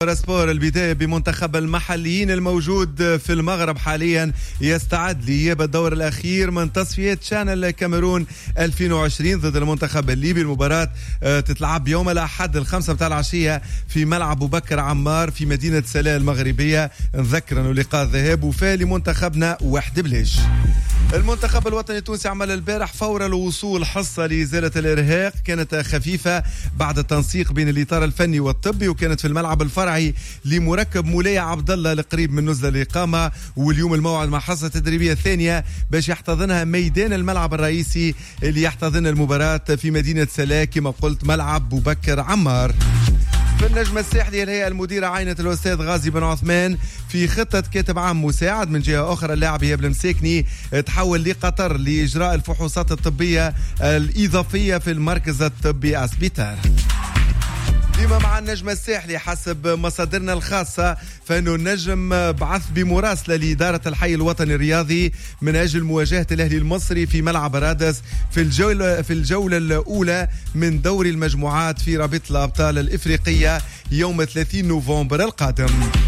سبور. البداية بمنتخب المحليين الموجود في المغرب حاليا يستعد لإياب الدور الأخير من تصفيات شان الكاميرون 2020 ضد المنتخب الليبي. المباراة تتلعب يوم الأحد 5 متاع العشية في ملعب أبو بكر عمار في مدينة سلا المغربية. نذكر أنه لقاء ذهاب وفاء لمنتخبنا واحد بلاش. المنتخب الوطني التونسي عمل البارح فور الوصول حصة لإزالة الإرهاق كانت خفيفة بعد التنسيق بين الإطار الفني والطبي، وكانت في الملعب الفرعي لمركب مولاي عبد الله القريب من نزل الإقامة. واليوم الموعد مع حصة تدريبية ثانية باش يحتضنها ميدان الملعب الرئيسي اللي يحتضن المباراة في مدينة سلا كما قلت ملعب أبو بكر عمار. في النجم الساحلي الهيئة المديرة عينت الأستاذ غازي بن عثمان في خطة كاتب عام مساعد. من جهة أخرى اللاعب إيهاب المساكني تحول لقطر لإجراء الفحوصات الطبية الإضافية في المركز الطبي أسبيتار. ديما مع النجم الساحلي حسب مصادرنا الخاصة فإنه النجم بعث بمراسلة لإدارة الحي الوطني الرياضي من أجل مواجهة الأهلي المصري في ملعب رادس في الجولة الأولى من دوري المجموعات في رابطة الأبطال الإفريقية يوم 30 نوفمبر القادم.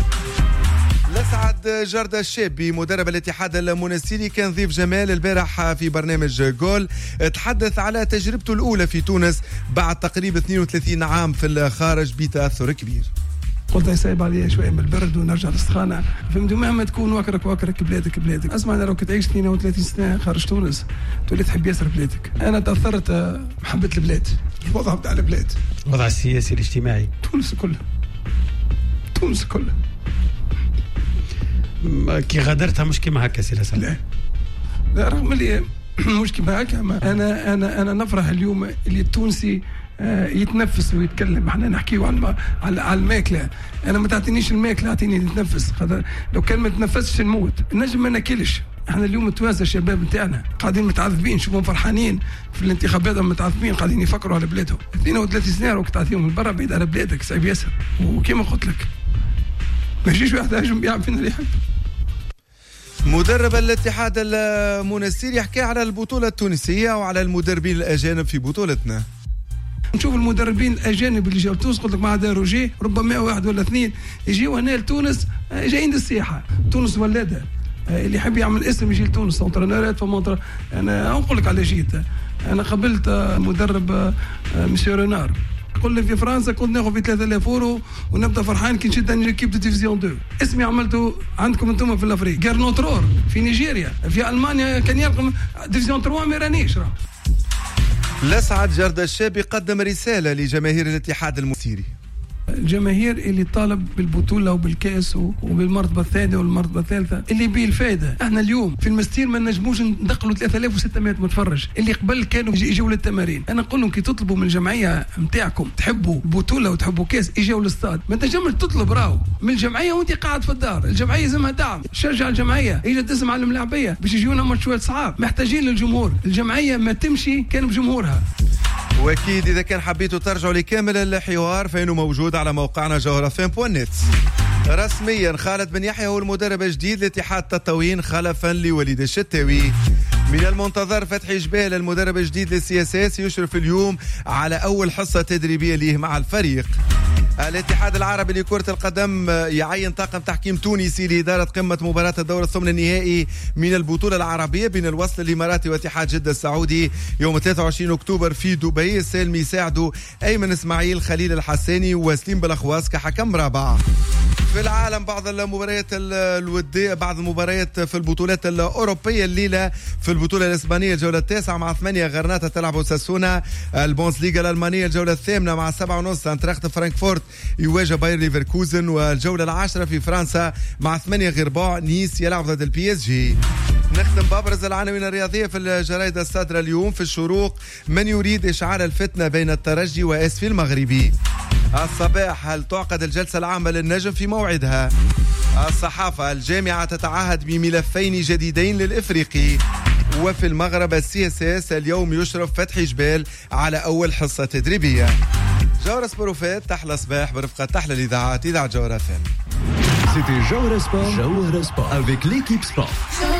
لسعد جردة الشابي مدرب الاتحاد المونستيري كان ضيف جمال البارح في برنامج جول. تحدث على تجربته الأولى في تونس بعد تقريبا 32 عام في الخارج بتأثر كبير. قلت يصعب عليا شويه من البرد ونرجع للسخانه، فهمتوا؟ مهما تكون وكرك بلادك. اسمع انا لو كنت عشت 32 سنه خارج تونس تولي تحب ياسر بلادك. انا تاثرت محبه البلاد، الوضع بتاع البلاد، الوضع السياسي الاجتماعي تونس كلها كي غادرتها مش كيما هكا سي لا رغم اللي مش كيما هكا. انا نفرح اليوم اللي التونسي يتنفس ويتكلم. احنا نحكيو على الماكله، انا ما تعطينيش الماكله اعطيني نتنفس. لو كان ما تنفسش نموت. النجم ما ناكلش. احنا اليوم التوانسه الشباب نتاعنا قاعدين متعذبين، شوفهم فرحانين في الانتخابات متعذبين قاعدين يفكروا على بلادهم. 32 سنه وقت تعطيهم البرا بعيد على بلادك صعيب ياسر. وكما قلت لك ما يجيش واحد هاجم يلعب فينا اللي يحب. مدرب الاتحاد المونستيري يحكي على البطولة التونسية وعلى المدربين الأجانب في بطولتنا. نشوف المدربين الأجانب اللي جاوا لتونس، قلت لك مع داروجي ربما واحد ولا اثنين يجيوا هنا لتونس جايين للسياحة. تونس ولادة، اللي يحب يعمل اسم يجي لتونس. انترنيرات أنا نقول لك على جيت. أنا قبلت مدرب مسيو رينار قل لي في فرنسا كنت ناخذ في 3000 يورو ونبدا فرحان كي نشد نركب دو ديفيزيون 2. اسمي عملته عندكم انتم في الافريق. جيرنوترور في نيجيريا، في المانيا كان يرقم ديفيزيون 3 ما رانيش. لسعد جردة الشابي قدم رسالة لجماهير الاتحاد المونستيري. الجماهير اللي طالب بالبطوله وبالكاس وبالمرتبه الثانيه والمرتبه الثالثه اللي بيه الفائده. احنا اليوم في المستير ما نجموش ندخلوا 3600 متفرج اللي قبل كانوا يجوا للتمارين. انا نقول لهم كي تطلبوا من الجمعيه نتاعكم تحبوا بطوله وتحبوا كاس يجوا للاستاد. ما تنجمش تطلب راهو من الجمعيه وانت قاعد في الدار. الجمعيه لازمها دعم، شجع الجمعيه اجت تسمع الملاعبيه باش يجونا ماتشات صعاب. محتاجين للجمهور. الجمعيه ما تمشي كان بجمهورها. واكيد اذا كان حبيتوا ترجعوا لكامل الحوار فانه موجود على موقعنا جوهرفم.net. رسميا خالد بن يحيى هو المدرب الجديد لاتحاد تطاوين خلفا لوليد الشتاوي. من المنتظر فتح جبال المدرب الجديد للسياسات يشرف اليوم على اول حصه تدريبيه ليه مع الفريق. الاتحاد العربي لكرة القدم يعين طاقم تحكيم تونسي لإدارة قمة مباراة الدور الثمن النهائي من البطولة العربية بين الوصل الإماراتي واتحاد جدة السعودي يوم 23 أكتوبر في دبي. السالمي يساعدوا أيمن إسماعيل، خليل الحساني وسليم بلخواس كحكم رابع. في العالم بعض المباريات الودية، بعض المباريات في البطولات الأوروبية الليلة. في البطولة الإسبانية الجولة 9 مع 8 غرناطة تلعب ساسونا. البوندسليغا الألمانية الجولة 8 مع 7:30 انتراخت فرانكفورت يواجه باير ليفركوزن. والجولة 10 في فرنسا مع 8 غرباء نيس يلعب ضد البي اس جي. نختم بابرز العناوين الرياضية في الجرائد الصادرة اليوم. في الشروق من يريد إشعال الفتنة بين الترجي واسفي المغربي. الصباح هل تعقد الجلسة العامة للنجم في موعدها؟ الصحافة الجامعة تتعهد بملفين جديدين للإفريقي. وفي المغرب السياسات اليوم يشرف فتح جبال على أول حصة تدريبية. جوهر سبوروفات تحلى صباح برفقة تحلى الإذاعات إذاعة جوهر FM. C'était Jawara Sport avec l'équipe Sport.